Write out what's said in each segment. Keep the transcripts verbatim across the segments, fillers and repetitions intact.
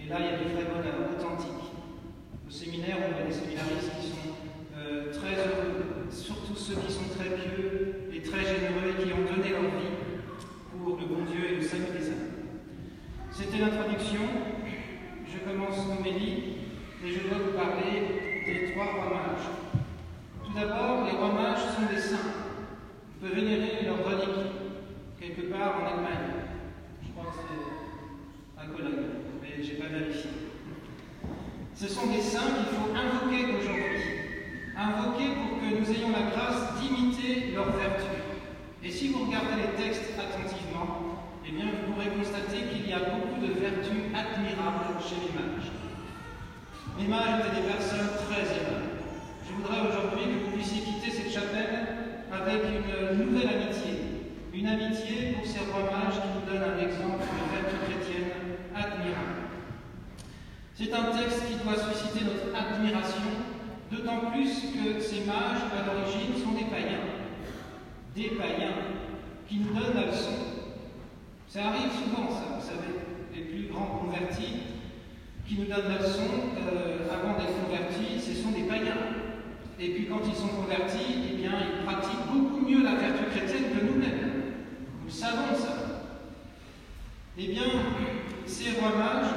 Et là, il y a du vrai bonheur authentique. Au séminaire, on voit des séminaristes qui sont euh, très heureux, surtout ceux qui sont très pieux et très généreux et qui ont donné leur vie pour le bon Dieu et le salut des âmes. C'était l'introduction. Je commence l'homélie et je dois vous parler des trois rois mages. Tout d'abord, les rois mages sont des saints. On peut vénérer leurs reliques quelque part en Allemagne. Je crois que c'est à Cologne, mais je n'ai pas vérifié. Ce sont des saints qu'il faut invoquer aujourd'hui. Invoquer pour que nous ayons la grâce d'imiter leurs vertus. Et si vous regardez les textes attentivement, eh bien vous pourrez constater qu'il y a beaucoup de vertus admirables chez les mages. Les mages étaient des personnes très aimables. Je voudrais aujourd'hui que vous puissiez quitter cette chapelle avec une nouvelle amitié. Une amitié pour ces rois mages qui nous donnent un exemple de vertu chrétienne admirable. C'est un texte qui doit susciter notre admiration, d'autant plus que ces mages, à l'origine, sont des païens. Des païens qui nous donnent la leçon. Ça arrive souvent, ça, vous savez, les plus grands convertis qui nous donnent la leçon, euh, avant d'être convertis, ce sont des païens. Et puis quand ils sont convertis, eh bien, ils pratiquent beaucoup mieux la vertu chrétienne que nous-mêmes. Nous savons ça. Eh bien, ces rois mages,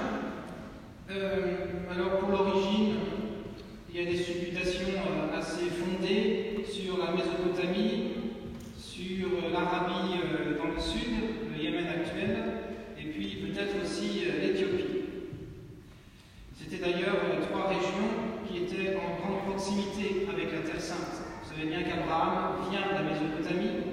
euh, alors pour l'origine, il y a des supputations euh, assez fondées sur la Mésopotamie, sur euh, l'Arabie euh, dans le sud, le Yémen actuel, et puis peut-être aussi euh, l'Éthiopie. C'était d'ailleurs euh, trois régions qui étaient en grande proximité avec la Terre Sainte. Vous savez bien qu'Abraham vient de la Mésopotamie.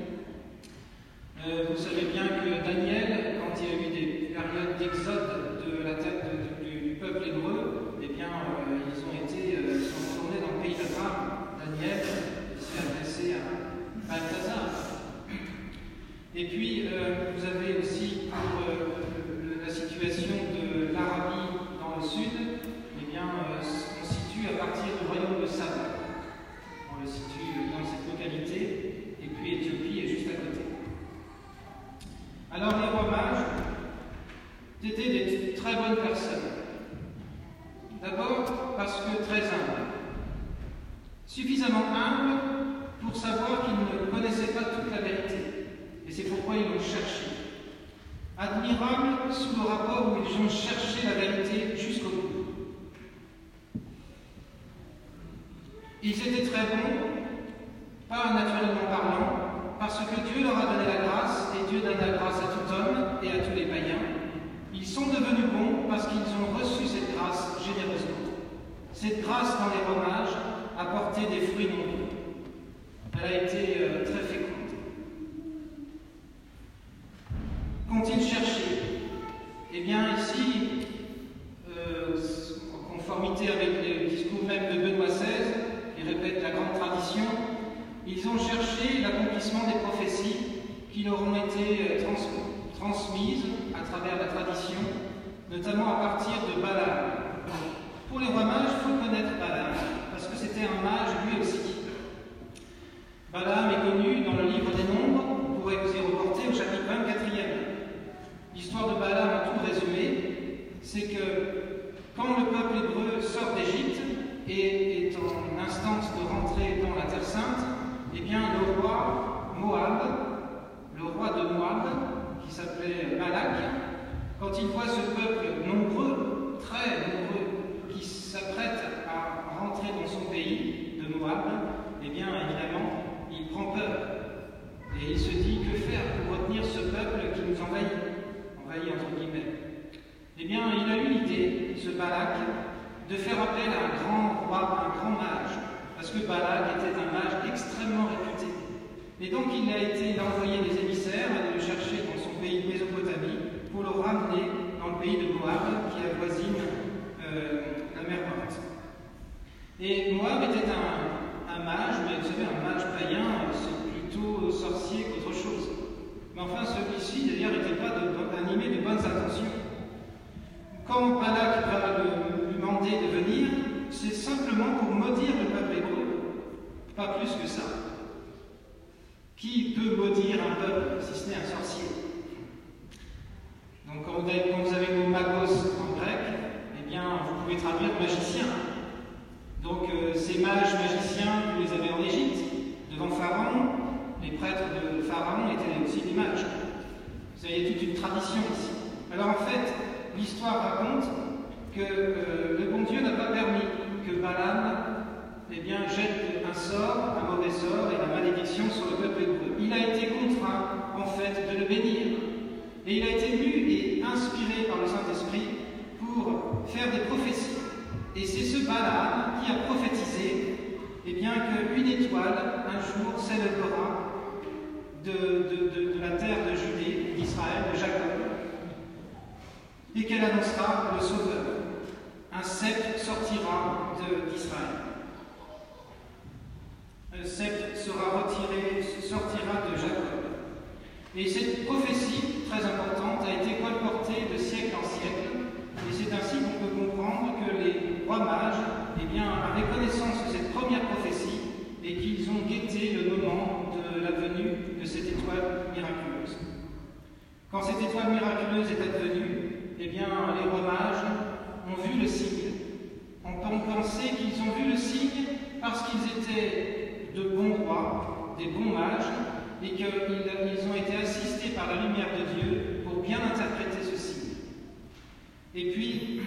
Euh, vous savez bien que Daniel, quand il y a eu des périodes d'exode de la tête de, de, du peuple hébreu, eh bien, euh, ils ont été euh, sont retournés dans le pays d'Abraham. Daniel s'est adressé à Balthazar. Et puis, euh, vous avez aussi pour euh, la situation de l'Arabie dans le sud, eh bien, euh, on se situe à partir du royaume de Saba. On le situe dans cette localité, et puis Éthiopie est juste à côté. Alors, les rois mages étaient des très bonnes personnes. D'abord, parce que très humbles. Suffisamment humbles pour savoir qu'ils ne connaissaient pas toute la vérité. Et c'est pourquoi ils l'ont cherché. Admirables sous le rapport où ils ont cherché la vérité jusqu'au bout. Ils étaient très bons, pas naturellement parlant, parce que Dieu leur a donné la grâce, et Dieu donne la grâce à tout homme et à tous les païens. Ils sont devenus bons parce qu'ils ont reçu cette grâce généreusement. Cette grâce dans les rois mages a porté des fruits nombreux. Elle a été euh, très féconde. Qu'ont-ils cherché? Eh bien, ici, euh, en conformité avec le discours même de Benoît seize, qui répète la grande tradition, ils ont cherché l'accomplissement des prophéties qui leur ont été trans transmises à travers la tradition, notamment à partir de Balaam. Pour les rois mages, il faut connaître Balaam, parce que c'était un mage lui aussi. Balaam est connu dans le livre des Nombres, on pourrait vous y reporter au chapitre vingt-quatrième. L'histoire de Balaam, en tout résumé, c'est que quand le peuple hébreu sort d'Égypte et est en instance de rentrer dans la Terre Sainte, eh bien le roi Moab, le roi de Moab, qui s'appelait Balak, quand il voit ce peuple nombreux, très nombreux, qui s'apprête à rentrer dans son pays de Moab, eh bien évidemment, il prend peur. Et il se dit, que faire pour retenir ce peuple qui nous envahit, envahit entre guillemets. Eh bien, il a eu l'idée, ce Balak, de faire appel à un grand roi, un grand mage, parce que Balak était un mage extrêmement réputé. Et donc il a été, il a envoyé des émissaires à aller le chercher dans son pays de Mésopotamie pour le ramener dans le pays de Moab qui avoisine euh, la mer Morte. Et Moab était un, un mage, mais vous savez, un mage païen, c'est plutôt sorcier qu'autre chose. Mais enfin, celui-ci, d'ailleurs, n'était pas de, de, animé de bonnes intentions. Quand Balak va le, lui demander de venir, c'est simplement pour maudire le peuple hébreu, pas plus que ça. Qui peut maudire un peuple si ce n'est un sorcier? Donc quand vous avez, quand vous avez le mot magos en grec, toute une tradition ici. Alors en fait, l'histoire raconte que euh, le bon Dieu n'a pas permis que Balaam eh bien, jette un sort, un mauvais sort et la malédiction sur le peuple hébreu. Il a été contraint, en fait, de le bénir. Et il a été mu et inspiré par le Saint-Esprit pour faire des prophéties. Et c'est ce Balaam qui a prophétisé eh bien, qu'une étoile, un jour, s'élèvera de, de, de, de la terre de Judée, d'Israël, de Jacob, et qu'elle annoncera le Sauveur. Un sceptre sortira d'Israël. Un sceptre sera retiré, sortira de Jacob. Et cette prophétie, très importante, a été colportée de siècle en siècle. Et c'est ainsi qu'on peut comprendre que les rois mages eh bien, avaient connaissance de cette première prophétie et qu'ils ont guetté le moment de la venue de cette étoile miraculeuse. Quand cette étoile miraculeuse est advenue, eh bien, les rois mages ont vu le signe. On peut penser qu'ils ont vu le signe parce qu'ils étaient de bons rois, des bons mages, et qu'ils ont été assistés par la lumière de Dieu pour bien interpréter ce signe. Et puis,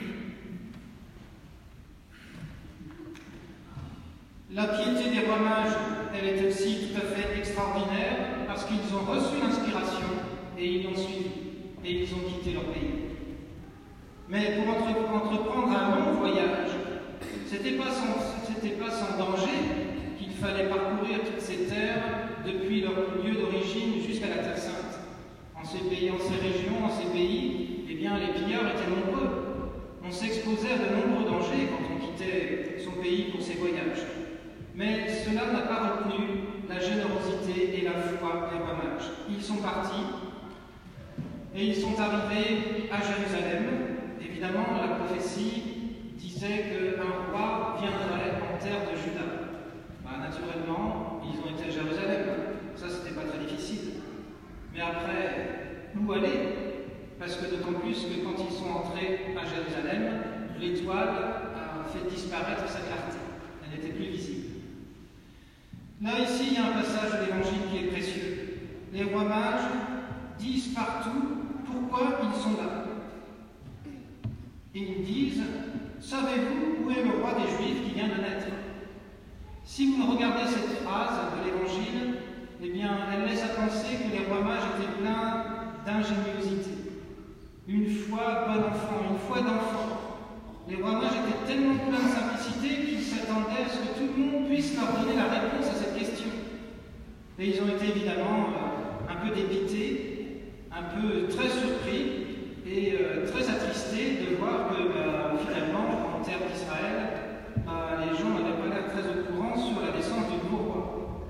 la piété des rois mages, elle est aussi tout à fait extraordinaire parce qu'ils ont reçu l'inspiration et ils l'ont suivi et ils ont quitté leur pays. Mais pour entre, entreprendre un long voyage, c'était pas sans, c'était pas sans danger qu'il fallait parcourir toutes ces terres depuis leur lieu d'origine jusqu'à la Terre Sainte. En ces pays, en ces régions, en ces pays, eh bien, les pillards étaient nombreux. On s'exposait à de nombreux dangers quand on quittait son pays pour ses voyages. Mais cela n'a pas retenu la générosité et la foi des rois mages. Ils sont partis et ils sont arrivés à Jérusalem. Évidemment, la prophétie disait qu'un roi viendrait en terre de Juda. Bah, naturellement, ils ont été à Jérusalem. Ça, c'était pas très difficile. Mais après, où aller? Parce que d'autant plus que quand ils sont entrés à Jérusalem, l'étoile a fait disparaître sa clarté. Elle n'était plus visible. Là, ici, il y a un passage de l'Évangile qui est précieux. Les rois mages disent partout pourquoi ils sont là. Et ils disent, savez-vous où est le roi des Juifs qui vient de naître? Si vous regardez cette phrase de l'Évangile, eh bien, elle laisse à penser que les rois mages étaient pleins d'ingéniosité. Une foi bon enfant, une foi d'enfant. Les rois mages étaient tellement pleins de simplicité qu'ils s'attendaient à ce que tout le monde puisse leur donner la réponse à cette question. Et ils ont été évidemment euh, un peu dépités, un peu très surpris et euh, très attristés de voir que bah, finalement, en terre d'Israël, bah, les gens n'avaient pas l'air très au courant sur la naissance du nouveau roi.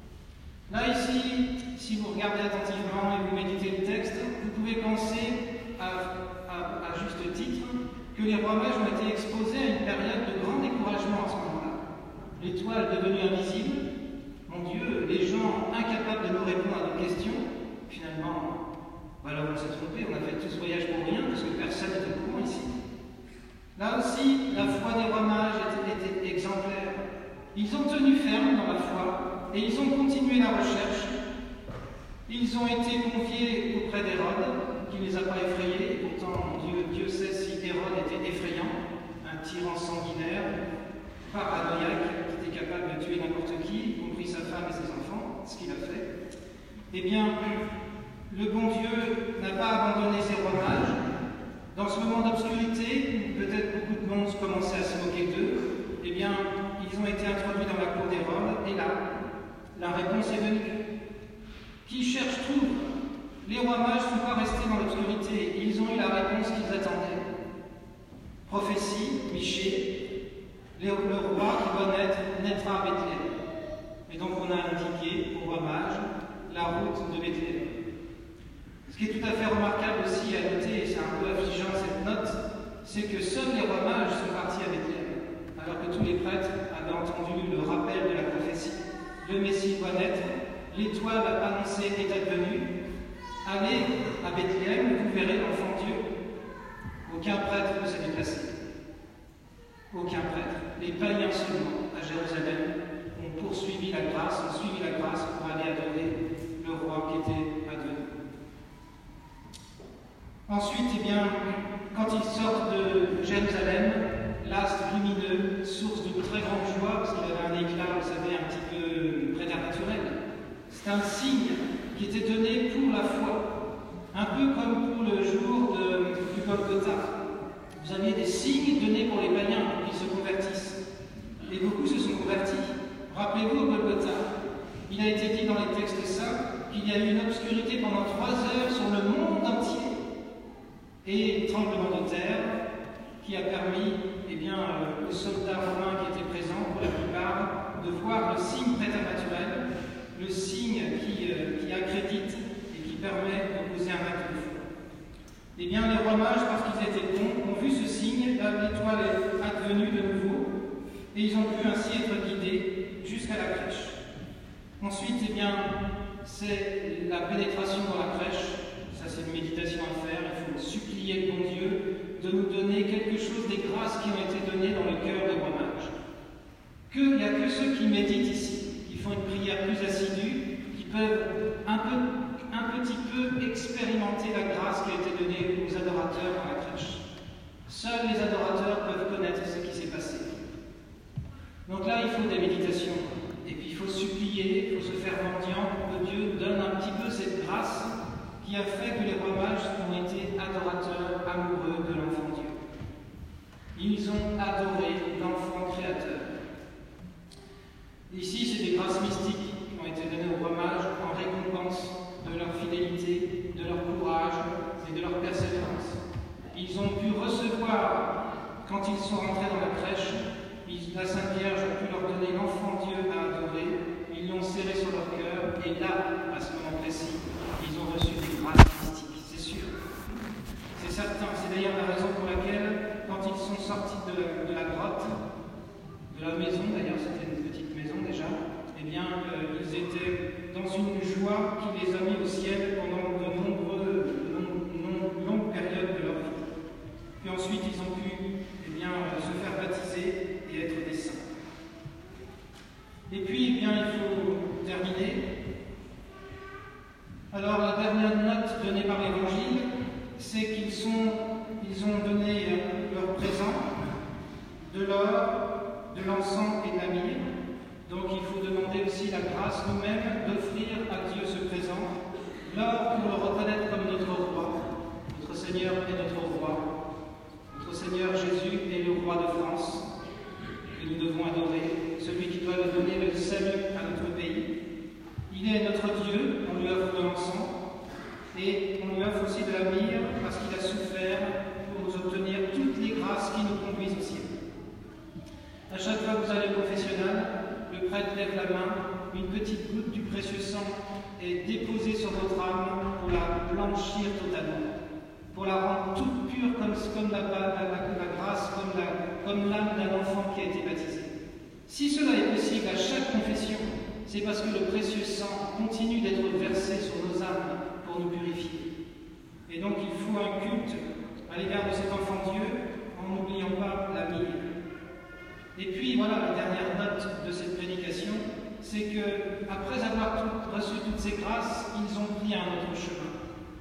Là, ici, si vous regardez attentivement et vous méditez le texte, vous pouvez penser à, à, à juste titre que les rois mages ont été exposés à une période de grand découragement à ce moment-là. L'étoile devenue invisible, mon Dieu, les gens incapables de nous répondre à nos questions, finalement, alors on s'est trompé, on a fait tout ce voyage pour rien, parce que personne n'était au courant ici. Là aussi, la foi des rois mages était, était exemplaire. Ils ont tenu ferme dans la foi, et ils ont continué la recherche. Ils ont été confiés auprès d'Hérode, qui ne les a pas effrayés, et pourtant, mon Dieu, Dieu sait si Hérode était effrayant, un tyran sanguinaire, paranoïaque, qui était capable de tuer n'importe qui, y compris sa femme et ses enfants, ce qu'il a fait. Eh bien, le bon Dieu n'a pas abandonné ses rois mages. Dans ce moment d'obscurité, où peut-être beaucoup de monde commençait à se moquer d'eux, eh bien, ils ont été introduits dans la cour d'Hérode, et là, la réponse est venue. Qui cherche trouve. Les rois mages ne sont pas restés dans l'obscurité, ils ont eu la réponse qu'ils attendaient. Prophétie, Michée, le roi qui doit naître, naîtra à Bethléem. Et donc on a indiqué aux rois mages la route de Bethléem. Ce qui est tout à fait remarquable aussi à noter, et c'est un peu affligeant cette note, c'est que seuls les rois mages sont partis à Bethléem, alors que tous les prêtres avaient entendu le rappel de la prophétie. Le Messie doit naître, l'étoile annoncée est advenue. Allez à Bethléem, vous verrez l'enfant Dieu. Aucun prêtre ne s'est déplacé. Aucun prêtre. Les païens seulement, à Jérusalem, ont poursuivi la grâce, ont suivi la grâce pour aller adorer le roi qui était advenu. Ensuite, eh bien, quand ils sortent de Jérusalem, l'astre lumineux, source de très grande joie, parce qu'il avait un éclat, vous savez, un petit peu préternaturel. C'est un signe qui était donné pour la foi, un peu comme pour le jour de, du Golgotha. Vous aviez des signes donnés pour les païens pour qu'ils se convertissent. Et beaucoup se sont convertis. Rappelez-vous au Golgotha, il a été dit dans les textes saints qu'il y a eu une obscurité pendant trois heures sur le monde entier. Et tremblement de terre qui a permis eh bien, euh, aux soldats romains qui étaient présents, pour la plupart, de voir le signe préternaturel, le signe qui, euh, qui accrédite et qui permet de poser un acte de foi. Eh bien, les rois mages, parce qu'ils étaient bons, ont vu ce signe, l'étoile est advenue de nouveau, et ils ont pu ainsi être guidés jusqu'à la crèche. Ensuite, eh bien, c'est la pénétration dans la crèche. Ça, c'est une méditation à faire. Il faut supplier le bon Dieu de nous donner quelque chose des grâces qui ont été données dans le cœur des rois mages. Il n'y a que ceux qui méditent ici, qui font une prière plus assidue, qui peuvent un, peu, un petit peu expérimenter la grâce qui a été donnée aux adorateurs dans la crèche. Seuls les adorateurs peuvent connaître ce qui s'est passé. Donc là, il faut des méditations. Et puis, il faut supplier, il faut se faire mendiant pour que Dieu donne un petit peu cette grâce qui a fait que les rois mages ont été adorateurs amoureux de l'enfant Dieu. Ils ont adoré l'enfant créateur. Ici, c'est des grâces mystiques qui ont été données aux rois mages en récompense de leur fidélité, de leur courage et de leur persévérance. Ils ont pu recevoir, quand ils sont rentrés dans la crèche, la Sainte Vierge a pu leur donner l'enfant Dieu à adorer. Ils l'ont serré sur leur cœur et là, à ce moment précis, ils ont reçu des grâces mystiques, c'est sûr. C'est certain. C'est d'ailleurs la raison pour laquelle, quand ils sont sortis de la, de la grotte, de la maison, d'ailleurs c'était une petite maison déjà, eh bien, euh, ils étaient dans une joie qui les a mis au ciel pendant de nombreuses, de longues périodes de leur vie. Puis ensuite, ils ont pu eh bien, euh, se faire baptiser et être des saints. Et puis, eh bien, il faut terminer. Alors, la dernière note donnée par l'Évangile, c'est qu'ils sont, ils ont donné leur présent, de l'or, de l'encens et de la myrrhe. Donc, il faut demander aussi la grâce nous-mêmes d'offrir à Dieu ce présent. L'or pour le reconnaître comme notre roi. Notre Seigneur est notre roi. Notre Seigneur Jésus est le roi de France, que nous devons adorer, celui qui doit nous donner le salut à notre pays. Il est notre Dieu, on lui offre de l'encens, et on lui offre aussi de la myrrhe, parce qu'il a souffert pour nous obtenir toutes les grâces qui nous conduisent au ciel. À chaque fois que vous allez au confessionnal, le prêtre lève la main, une petite goutte du précieux sang est déposée sur votre âme pour la blanchir totalement, pour la rendre toute pure comme, comme la, la, la, la grâce, comme, la, comme l'âme d'un enfant qui a été baptisé. Si cela est possible à chaque confession, c'est parce que le précieux sang continue d'être versé sur nos âmes pour nous purifier. Et donc il faut un culte à l'égard de cet enfant Dieu en n'oubliant pas la myrrhe. Et puis voilà la dernière note de cette prédication, c'est que après avoir tout, reçu toutes ces grâces, ils ont pris un autre chemin.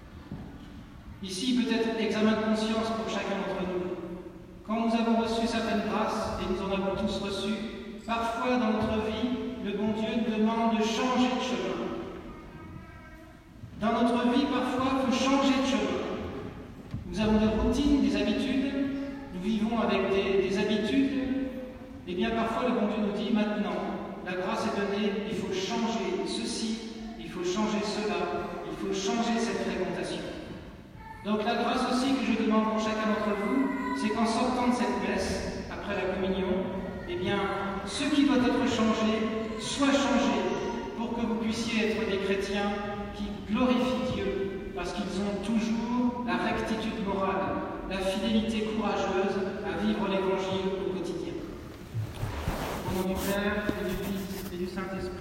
Ici, peut-être examen de conscience pour chacun d'entre nous. Quand nous avons reçu certaines grâces, et nous en avons tous reçu, parfois dans notre vie, le bon Dieu nous demande de changer de chemin. Dans notre vie, parfois, il faut changer de chemin. Nous avons des routines, des habitudes, nous vivons avec des, des habitudes. Eh bien, parfois, le bon Dieu nous dit, maintenant, la grâce est donnée, il faut changer ceci, il faut changer cela, il faut changer cette fréquentation. Donc la grâce aussi que je demande pour chacun d'entre vous, c'est qu'en sortant de cette messe, après la communion, eh bien, ce qui doit être changé, soit changé, pour que vous puissiez être des chrétiens qui glorifient Dieu, parce qu'ils ont toujours la rectitude morale, la fidélité courageuse à vivre l'Évangile au quotidien. Au nom du Père, et du Fils, et du Saint-Esprit.